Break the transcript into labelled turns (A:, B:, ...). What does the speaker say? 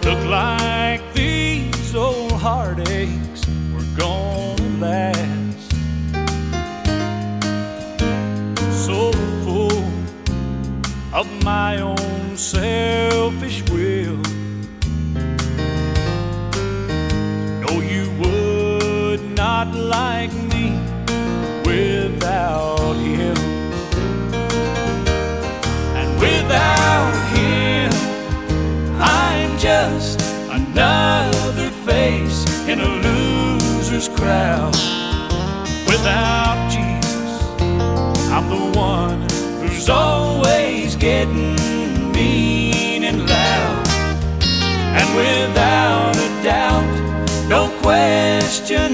A: Look like these old heartaches were gonna last. So full of my own selfish will. No, you would not like me without him. And without him, I'm just another face in a loser's crowd. Without Jesus, I'm the one who's always getting mean and loud. And without a doubt, no question